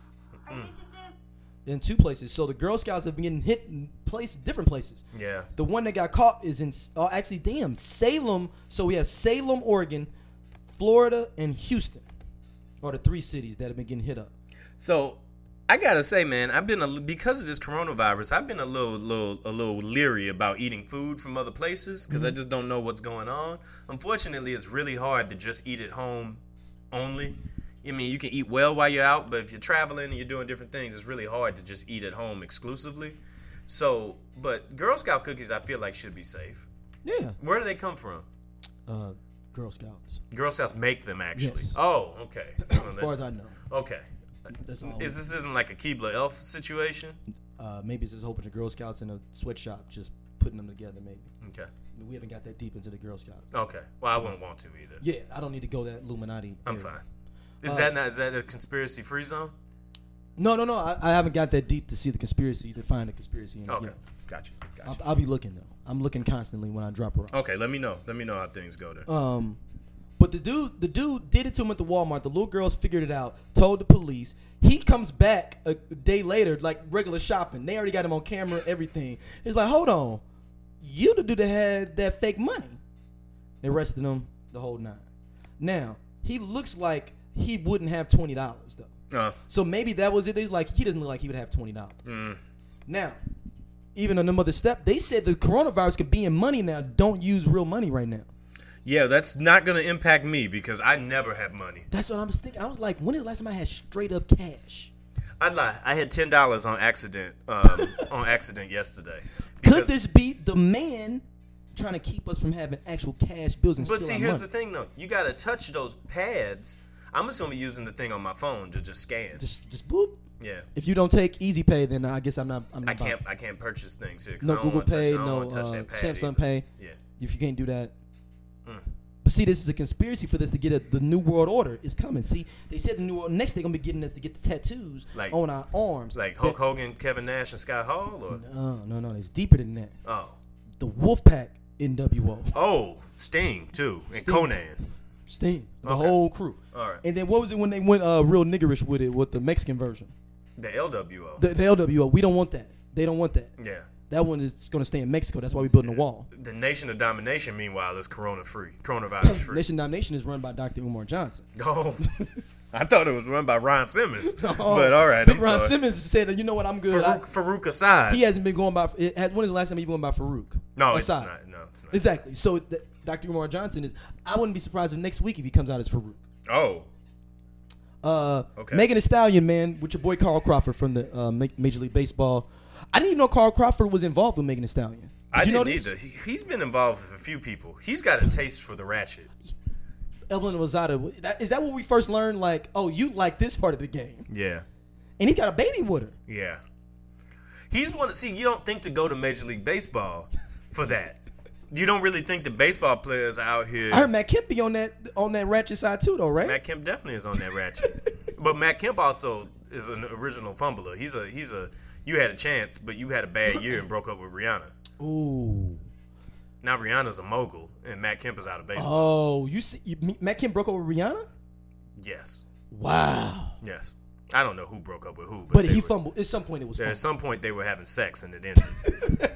S1: In two places. So the Girl Scouts have been getting hit in different places.
S2: Yeah.
S1: The one that got caught is in Salem. So we have Salem, Oregon, Florida, and Houston are the three cities that have been getting hit up.
S2: So I gotta say, man, because of this coronavirus, I've been a little leery about eating food from other places because I just don't know what's going on. Unfortunately, it's really hard to just eat at home only. I mean, you can eat well while you're out, but if you're traveling and you're doing different things, it's really hard to just eat at home exclusively. So, but Girl Scout cookies, I feel like should be safe.
S1: Yeah.
S2: Where do they come from?
S1: Girl Scouts.
S2: Girl Scouts make them, actually.
S1: Yes.
S2: Oh, okay. Well,
S1: As far as I know.
S2: Okay.
S1: That's all.
S2: This isn't like a Keebler Elf situation?
S1: Maybe it's just a whole bunch of Girl Scouts in a sweatshop just putting them together, maybe.
S2: Okay.
S1: We haven't got that deep into the Girl Scouts.
S2: Okay. Well, I wouldn't want to either.
S1: Yeah, I don't need to go that Illuminati.
S2: I'm
S1: area.
S2: fine. Is that a conspiracy free zone?
S1: No. I haven't got that deep to see the conspiracy, to find the conspiracy. In it
S2: Okay.
S1: yet.
S2: Gotcha.
S1: I'll be looking though. I'm looking constantly when I drop her off.
S2: Okay, let me know. Let me know how things go there.
S1: But the dude did it to him at the Walmart. The little girls figured it out, told the police. He comes back a day later, like regular shopping. They already got him on camera, everything. It's like, hold on, you the dude that had that fake money. They arrested him the whole nine. Now he looks like he wouldn't have $20 though. So maybe that was it. They like he doesn't look like he would have $20. Now, even on the other step, they said the coronavirus could be in money now. Don't use real money right now.
S2: Yeah, that's not going to impact me because I never have money.
S1: That's what I was thinking. I was like, when is the last time I had straight up cash?
S2: I lie. I had $10 on accident yesterday.
S1: Could this be the man trying to keep us from having actual cash bills and
S2: But
S1: steal
S2: see,
S1: our
S2: here's
S1: money?
S2: the thing, though. You got to touch those pads. I'm just going to be using the thing on my phone to just scan.
S1: Just boop.
S2: Yeah.
S1: If you don't take Easy Pay, then I guess I'm not.
S2: I can't purchase things here. 'Cause
S1: No
S2: I don't
S1: Google
S2: wanna
S1: Pay,
S2: touch, I don't
S1: no
S2: wanna touch that pad
S1: Samsung
S2: either.
S1: Pay.
S2: Yeah.
S1: If you can't do that. But see, this is a conspiracy for this to get the new world order is coming. See, they said the new world next they're gonna be getting us to get the tattoos
S2: Like-
S1: on our arms.
S2: Like Hulk Hogan, Kevin Nash, and Scott Hall? Or?
S1: No, it's deeper than that.
S2: Oh.
S1: The Wolfpack NWO.
S2: Oh, Sting, too. And
S1: Sting.
S2: Conan.
S1: Sting, the
S2: Okay.
S1: whole crew.
S2: All right.
S1: And then what was it when they went real niggerish with it with the Mexican version?
S2: The LWO.
S1: The LWO. We don't want that. They don't want that.
S2: Yeah.
S1: That one is going to stay in Mexico. That's why we're building a wall.
S2: The Nation of Domination, meanwhile, is coronavirus free.
S1: Nation Domination is run by Dr. Umar Johnson.
S2: Oh, I thought it was run by Ron Simmons.
S1: Oh,
S2: But all right,
S1: Big
S2: I'm
S1: Ron
S2: sorry.
S1: Simmons said, "You know what? I'm good."
S2: Farouk Assad.
S1: He hasn't been going by. When is the last time he went by Farouk?
S2: No, it's
S1: Assad.
S2: not. No, it's not.
S1: Exactly. So Dr. Umar Johnson is. I wouldn't be surprised if next week if he comes out as Farouk.
S2: Oh, okay.
S1: Megan Thee Stallion, man, with your boy Carl Crawford from the Major League Baseball. I didn't even know Carl Crawford was involved with Megan Thee Stallion.
S2: I
S1: Did you know
S2: didn't
S1: this?
S2: either. He's been involved with a few people. He's got a taste for the ratchet.
S1: Evelyn Lozada. Is that what we first learned? Like, oh, you like this part of the game,
S2: Yeah.
S1: and he's got a baby with her.
S2: Yeah. He's one. See, you don't think to go to Major League Baseball for that. You don't really think the baseball players are out here.
S1: I heard Matt Kemp be on that ratchet side too, though, right?
S2: Matt Kemp definitely is on that ratchet. But Matt Kemp also is an original fumbler. He's a. You had a chance, but you had a bad year and broke up with Rihanna.
S1: Ooh.
S2: Now Rihanna's a mogul, and Matt Kemp is out of baseball.
S1: Oh, Matt Kemp broke up with Rihanna?
S2: Yes.
S1: Wow.
S2: Yes. I don't know who broke up with who,
S1: But
S2: they
S1: he
S2: were-
S1: fumbled. At some point, it was
S2: At
S1: fumbled.
S2: some point, they were having sex, and it ended.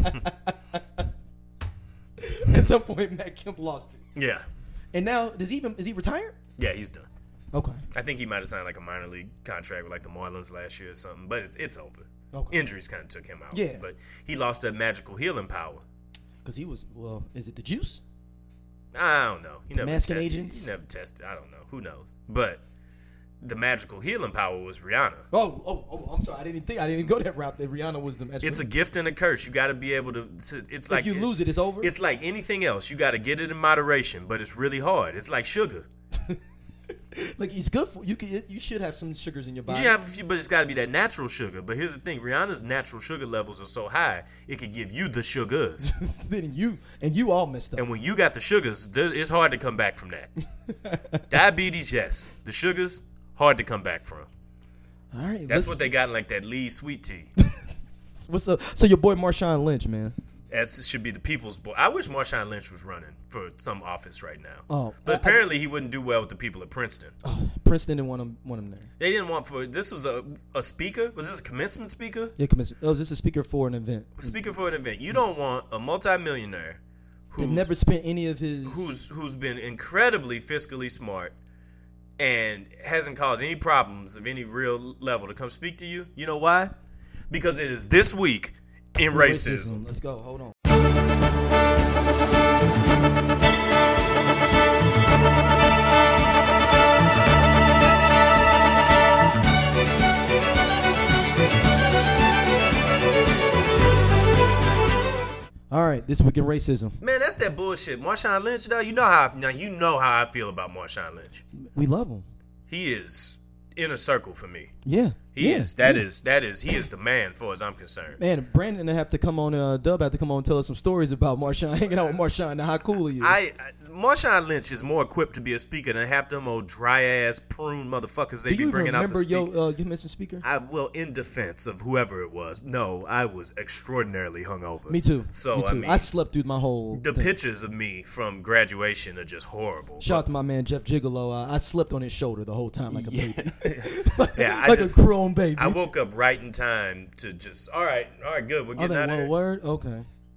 S1: At some point, Matt Kemp lost it.
S2: Yeah.
S1: And now, is he retired?
S2: Yeah, he's done.
S1: Okay.
S2: I think he might have signed like a minor league contract with like the Marlins last year or something, but it's over.
S1: Okay.
S2: Injuries kind of took him out.
S1: Yeah.
S2: But he lost that magical healing power.
S1: Because he was, is it the juice?
S2: I don't know. He never
S1: masking
S2: tested.
S1: agents?
S2: He never tested. I don't know. Who knows? But the magical healing power was Rihanna.
S1: Oh, I'm sorry. I didn't even go that route that Rihanna was the magic.
S2: It's a gift and a curse. You got to be able to. It's like
S1: if you lose it, it's over?
S2: It's like anything else. You got to get it in moderation, but it's really hard. It's like sugar.
S1: Like, it's good for you. You should have some sugars in your body.
S2: You have a few, but it's got to be that natural sugar. But here's the thing: Rihanna's natural sugar levels are so high, it could give you the sugars.
S1: Then you all messed up.
S2: And when you got the sugars, it's hard to come back from that. Diabetes, yes. The sugars, hard to come back from.
S1: All right.
S2: That's what they got in like that Lee sweet tea.
S1: What's up? So your boy Marshawn Lynch, man.
S2: That should be the people's boy. I wish Marshawn Lynch was running for some office right now.
S1: Oh,
S2: but apparently he wouldn't do well with the people at Princeton.
S1: Oh, Princeton didn't want him there.
S2: They didn't want for this was a speaker. Was this a commencement speaker?
S1: Yeah, oh, this is a speaker for an event.
S2: Speaker for an event. You don't want a multimillionaire
S1: who never spent any of his
S2: who's been incredibly fiscally smart and hasn't caused any problems of any real level to come speak to you. You know why? Because it is this week in racism.
S1: Let's go. Hold on. All right, this week in racism.
S2: Man, that's that bullshit. Marshawn Lynch, though, you know how I feel about Marshawn Lynch.
S1: We love him.
S2: He is inner circle for me.
S1: Yeah.
S2: He is the man, as far as I'm concerned.
S1: Man, Brandon have to come on. Dub have to come on and tell us some stories about Marshawn, hanging out with Marshawn, and how cool he is.
S2: Marshawn Lynch is more equipped to be a speaker than half them old dry ass prune motherfuckers they be bringing out to speak.
S1: Do you remember you mentioned speaker?
S2: In defense of whoever it was, no, I was extraordinarily hungover.
S1: Me too.
S2: So
S1: Me too.
S2: I mean,
S1: I slept through my whole.
S2: The pictures of me from graduation are just horrible.
S1: Shout out to my man Jeff Gigolo. I slept on his shoulder the whole time like a baby.
S2: Yeah,
S1: like a grown baby.
S2: I woke up right in time to just all right, good. We're getting out of here.
S1: Word, okay.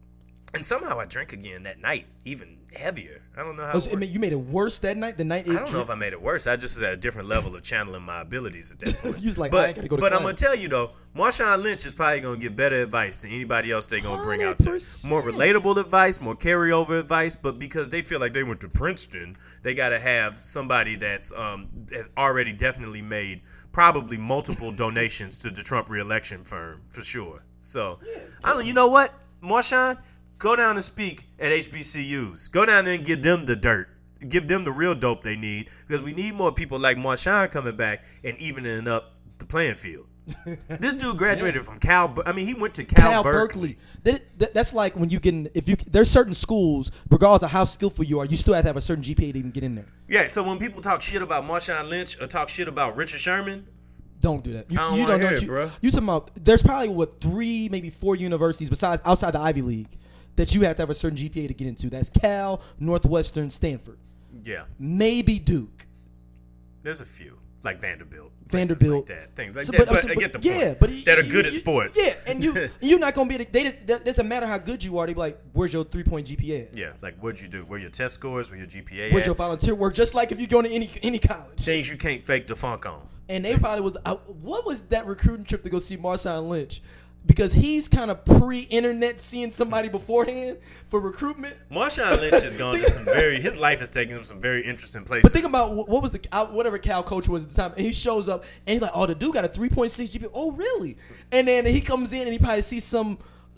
S2: And somehow I drank again that night, even heavier. I don't know how.
S1: You made it worse that night. The night.
S2: I don't know if I made it worse. I just was at a different level of channeling my abilities at that point.
S1: You was like, I ain't gotta go to class.
S2: I'm gonna tell you though, Marshawn Lynch is probably gonna give better advice than anybody else they gonna bring out there. More relatable advice, more carryover advice. But because they feel like they went to Princeton, they gotta have somebody that's has already definitely made probably multiple donations to the Trump reelection firm for sure. So I don't. You know what, Marshawn? Go down and speak at HBCUs. Go down there and give them the dirt. Give them the real dope they need, because we need more people like Marshawn coming back and evening up the playing field. This dude graduated from he went to Cal Berkeley.
S1: That's like when you get in, there's certain schools, regardless of how skillful you are, you still have to have a certain GPA to even get in there.
S2: Yeah, so when people talk shit about Marshawn Lynch or talk shit about Richard Sherman,
S1: don't do that.
S2: I don't want to hear it, bro.
S1: You talking about, there's probably 3, maybe 4 universities besides outside the Ivy League that you have to have a certain GPA to get into. That's Cal, Northwestern, Stanford.
S2: Yeah.
S1: Maybe Duke.
S2: There's a few, like Vanderbilt.
S1: Like
S2: that. Things like that. But I get the point. Yeah, but that are good at sports.
S1: Yeah, and you're not going to be it doesn't matter how good you are. They be like, where's your 3-point GPA at?
S2: Yeah, like what'd you do? Where your test scores? Where your GPA
S1: Where's your volunteer work? Just like if you go to any college.
S2: Things you can't fake the funk on.
S1: And they probably was, what was that recruiting trip to go see Marshawn Lynch? Because he's kind of pre-internet seeing somebody beforehand for recruitment.
S2: Marshawn Lynch has gone to his life has taken him some very interesting places.
S1: But think about what was whatever Cal coach was at the time, and he shows up and he's like, oh, the dude got a 3.6 GPA. Oh, really? And then he comes in and he probably sees some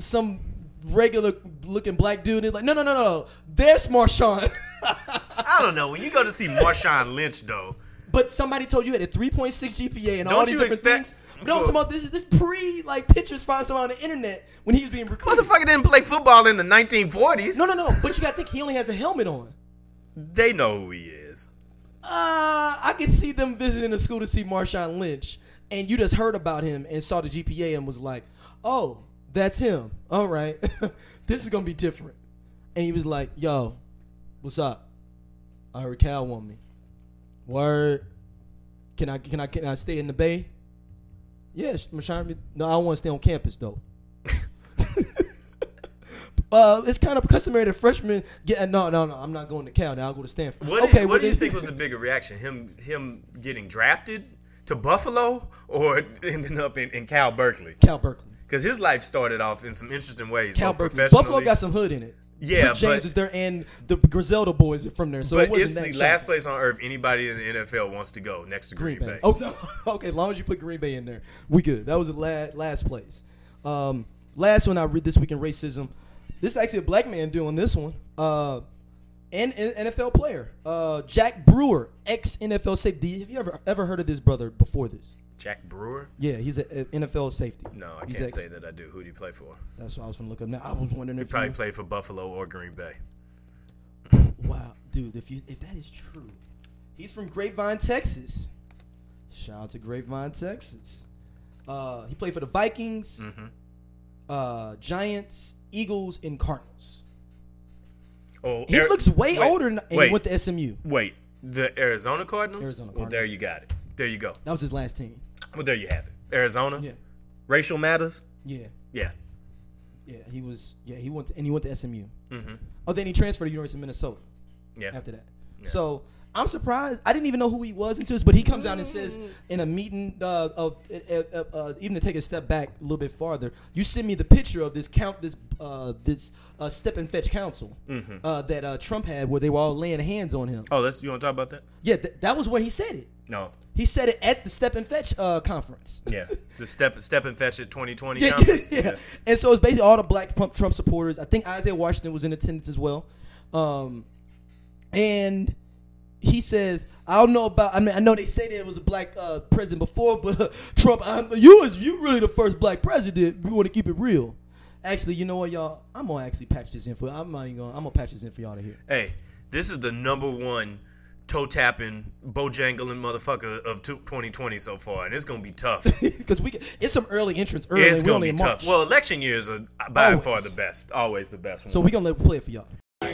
S1: regular looking black dude and he's like, no, there's Marshawn.
S2: I don't know. When you go to see Marshawn Lynch, though.
S1: But somebody told you had a 3.6 GPA and all these different things. No, I'm talking about this pictures found somewhere on the internet when he was being recruited.
S2: Motherfucker didn't play football in the 1940s.
S1: No. But you got to think he only has a helmet on.
S2: They know who he is.
S1: I could see them visiting the school to see Marshawn Lynch, and you just heard about him and saw the GPA and was like, oh, that's him. All right. This is going to be different. And he was like, yo, what's up? I heard Cal want me. Word. Can I stay in the Bay? Yes, Marshawn. No, I don't want to stay on campus though. It's kind of customary that freshmen get. No. I'm not going to Cal. Now I'll go to Stanford.
S2: What do you think was the bigger reaction? Him getting drafted to Buffalo or ending up in Cal Berkeley?
S1: Cal Berkeley.
S2: Because his life started off in some interesting ways.
S1: Cal Berkeley. Buffalo got some hood in it.
S2: Yeah,
S1: Rick James is there, and the Griselda boys are from there. So
S2: it's the last place on earth anybody in the NFL wants to go, next to Green Bay.
S1: Okay, as long as you put Green Bay in there, we good. That was the last place. Last one I read this week in racism. This is actually a black man doing this one. And an NFL player, Jack Brewer, ex-NFL safety. Have you ever heard of this brother before this?
S2: Jack Brewer?
S1: Yeah, he's an NFL safety.
S2: No, I can't say that I do. Who do you play for?
S1: That's what I was going to look up now. I was wondering if
S2: he probably played for Buffalo or Green Bay.
S1: Wow, dude, if that is true. He's from Grapevine, Texas. Shout out to Grapevine, Texas. He played for the Vikings, Giants, Eagles, and Cardinals.
S2: Oh,
S1: he looks way older and went to SMU.
S2: Wait, the Arizona Cardinals? Well, there you got it. There you go.
S1: That was his last team.
S2: Well, there you have it. Arizona?
S1: Yeah.
S2: Racial matters?
S1: Yeah.
S2: Yeah.
S1: Yeah, he went to SMU.
S2: Mm-hmm.
S1: Oh, then he transferred to University of Minnesota.
S2: Yeah.
S1: After that.
S2: Yeah.
S1: So I'm surprised. I didn't even know who he was until this, but he comes out and says in a meeting even to take a step back a little bit farther, you send me the picture of this step and fetch council that Trump had where they were all laying hands on him.
S2: Oh, you want to talk about that?
S1: Yeah, that was where he said it.
S2: No.
S1: He said it at the Step and Fetch conference.
S2: Yeah, the Step and Fetch at 2020 conference.
S1: Yeah. And so it's basically all the black Trump supporters. I think Isaiah Washington was in attendance as well. And he says, I know they say there was a black president before, but Trump, you really the first black president. We want to keep it real. Actually, you know what, y'all? I'm going to actually patch this in for I'm going to patch this in for y'all to hear.
S2: Hey, this is the number one toe-tapping, bojangling motherfucker of 2020 so far, and it's going to be tough.
S1: Because it's some early entrants early.
S2: It's going to be tough. Well, election years are by far the best. Always the best.
S1: So we're going to play it for y'all.
S3: I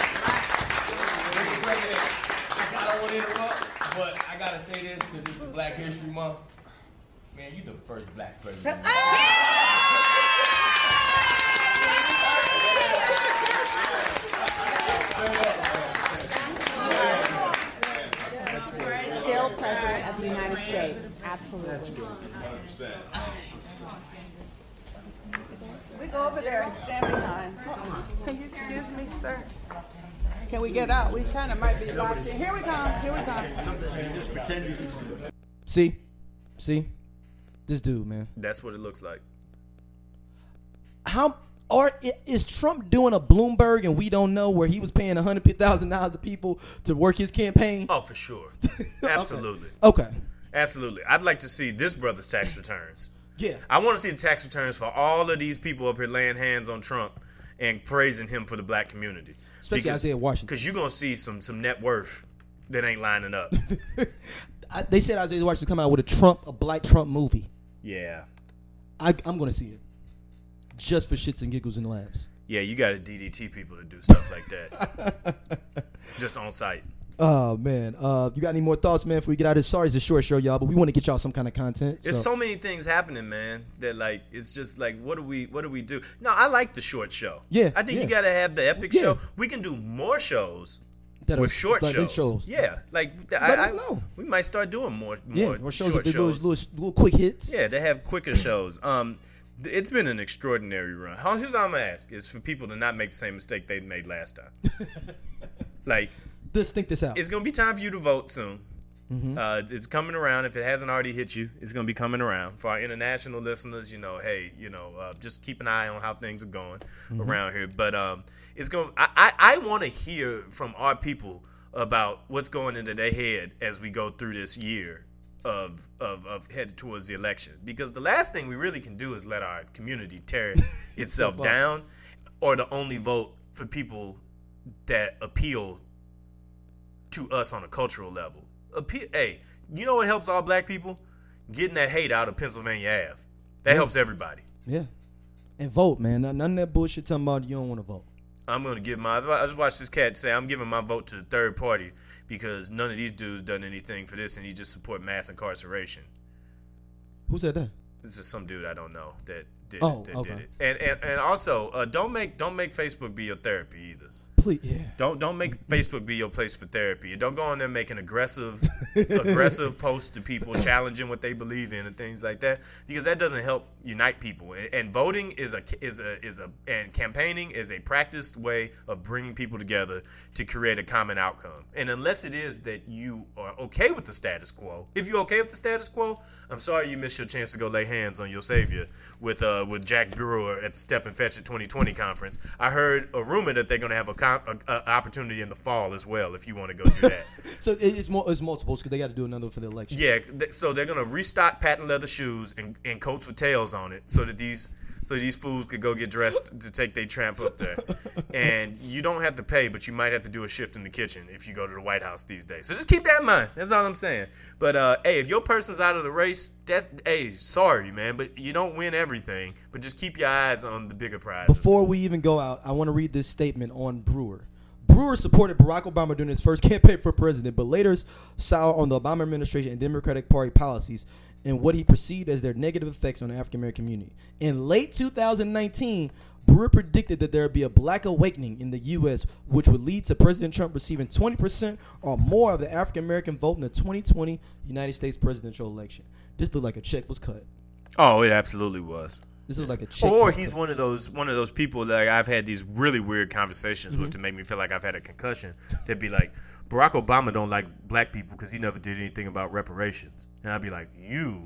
S3: don't want to interrupt, but I got to say this because it's Black History Month. Man, you the first black president.
S4: Absolutely.
S5: We go over there and stand behind. Can you excuse me, sir? Can we get out? We kind of might be locked in. Here we come. Here we come.
S1: See, this dude, man.
S2: That's what it looks like.
S1: Is Trump doing a Bloomberg and we don't know, where he was paying $150,000 to people to work his campaign?
S2: Oh, for sure. Absolutely.
S1: Okay.
S2: Absolutely. I'd like to see this brother's tax returns.
S1: Yeah.
S2: I want to see the tax returns for all of these people up here laying hands on Trump and praising him for the black community.
S1: Especially Isaiah Washington.
S2: Because you're going to see some net worth that ain't lining up.
S1: They said Isaiah Washington coming out with a Black Trump movie.
S2: Yeah.
S1: I'm going to see it. Just for shits and giggles and laughs.
S2: Yeah, you got to DDT people to do stuff like that. Just on site.
S1: Oh, man. You got any more thoughts, man, before we get out of this? Sorry, it's a short show, y'all, but we want to get y'all some kind of content.
S2: There's so many things happening, man, that, like, it's just like, what do we do? No, I like the short show.
S1: Yeah.
S2: I think you got to have the epic show. We can do more shows with short shows. Yeah. Like,
S1: let us know.
S2: We might start doing more
S1: shows
S2: short
S1: with
S2: shows.
S1: Little quick hits.
S2: Yeah, they have quicker shows. It's been an extraordinary run. Here's what I'm going to ask, is for people to not make the same mistake they made last time. Like,
S1: just think this out.
S2: It's going to be time for you to vote soon.
S1: Mm-hmm.
S2: It's coming around. If it hasn't already hit you, it's going to be coming around. For our international listeners, just keep an eye on how things are going around here. But it's going. I want to hear from our people about what's going into their head as we go through this year of headed towards the election. Because the last thing we really can do is let our community tear itself down, or to only vote for people that appeal to us on a cultural level. Hey, you know what helps all black people? Getting that hate out of Pennsylvania Ave. That helps everybody.
S1: Yeah. And vote, man. None of that bullshit talking about you don't want to vote.
S2: I'm going to give I just watched this cat say, I'm giving my vote to the third party because none of these dudes done anything for this and he just support mass incarceration.
S1: Who said that?
S2: This is some dude I don't know that did
S1: okay.
S2: it. And also, don't make Facebook be your therapy either.
S1: Please, yeah.
S2: Don't make Facebook be your place for therapy. Don't go on there making aggressive posts to people, challenging what they believe in and things like that, because that doesn't help unite people. And voting and campaigning is a practiced way of bringing people together to create a common outcome. And unless it is that you are okay with the status quo, if you're okay with the status quo, I'm sorry you missed your chance to go lay hands on your savior with Jack Brewer at the Step and Fetch It 2020 conference. I heard a rumor that they're going to have a opportunity in the fall as well if you want to go do that.
S1: So it's multiples because they got to do another one for the election.
S2: Yeah, so they're going to restock patent leather shoes and coats with tails on it so that these fools could go get dressed to take their tramp up there. And you don't have to pay, but you might have to do a shift in the kitchen if you go to the White House these days. So just keep that in mind. That's all I'm saying. But, hey, if your person's out of the race, sorry, man, but you don't win everything. But just keep your eyes on the bigger prize.
S1: Before we even go out, I want to read this statement on Brewer. Brewer supported Barack Obama during his first campaign for president, but later soured on the Obama administration and Democratic Party policies and what he perceived as their negative effects on the African-American community. In late 2019, Brewer predicted that there would be a black awakening in the U.S., which would lead to President Trump receiving 20% or more of the African-American vote in the 2020 United States presidential election. This looked like a check was cut.
S2: Oh, it absolutely was.
S1: This is like a check.
S2: Or he's one of those people that I've had these really weird conversations with to make me feel like I've had a concussion. They'd be like, Barack Obama don't like black people because he never did anything about reparations. And I'd be like, you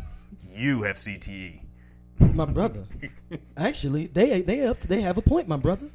S2: have CTE.
S1: My brother. Actually, they have a point, my brother.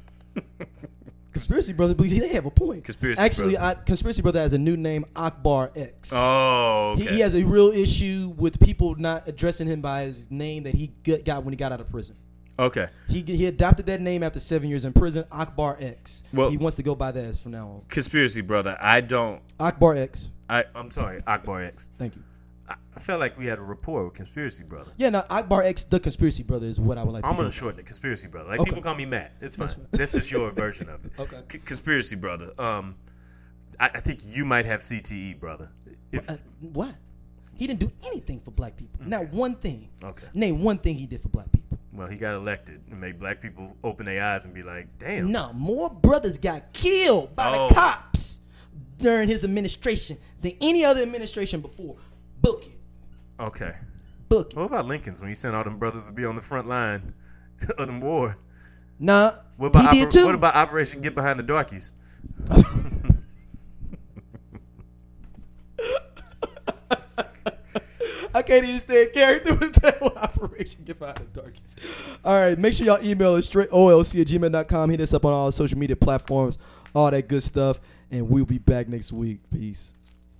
S1: Conspiracy brother believes they have a point. Conspiracy brother has a new name, Akbar X.
S2: Oh, okay.
S1: He has a real issue with people not addressing him by his name that he got when he got out of prison.
S2: Okay.
S1: He adopted that name after 7 years in prison, Akbar X.
S2: Well,
S1: he wants to go by that from now on.
S2: Conspiracy brother, I don't.
S1: Akbar X.
S2: I'm sorry, Akbar X.
S1: Thank you.
S2: I felt like we had a rapport with Conspiracy Brother.
S1: Yeah, no, Akbar X, the Conspiracy Brother, is what I would like to
S2: I'm going to shorten it, Conspiracy Brother. Like, people call me Matt. It's fine. That's just your version of it.
S1: Okay.
S2: Conspiracy Brother. I think you might have CTE, brother.
S1: What? He didn't do anything for black people.
S2: Okay.
S1: Not one thing.
S2: Okay.
S1: Name one thing he did for black people.
S2: Well, he got elected and made black people open their eyes and be like, damn.
S1: No, more brothers got killed by the cops during his administration than any other administration before. Book it.
S2: Okay.
S1: Book.
S2: What about Lincoln's when you sent all them brothers to be on the front line of the war?
S1: Nah.
S2: What about,
S1: he did too.
S2: what about Operation Get Behind the Darkies?
S1: I can't even stay in character with that one. Operation Get Behind the Darkies. All right, make sure y'all email us straight olc@gmail.com. Hit us up on all social media platforms, all that good stuff, and we'll be back next week. Peace.